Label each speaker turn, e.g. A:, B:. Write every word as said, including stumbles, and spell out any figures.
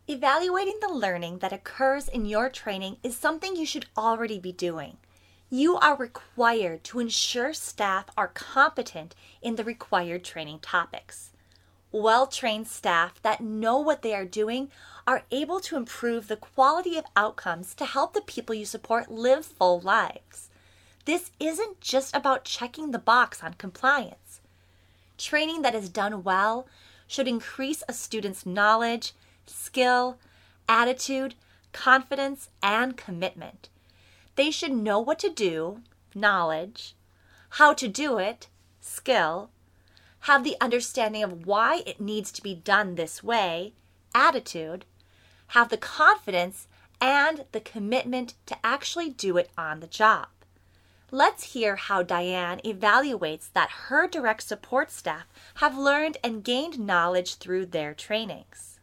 A: Evaluating the learning that occurs in your training is something you should already be doing. You are required to ensure staff are competent in the required training topics. Well-trained staff that know what they are doing are able to improve the quality of outcomes to help the people you support live full lives. This isn't just about checking the box on compliance. Training that is done well should increase a student's knowledge, skill, attitude, confidence, and commitment. They should know what to do, knowledge, how to do it, skill, have the understanding of why it needs to be done this way, attitude, have the confidence and the commitment to actually do it on the job. Let's hear how Diane evaluates that her direct support staff have learned and gained knowledge through their trainings.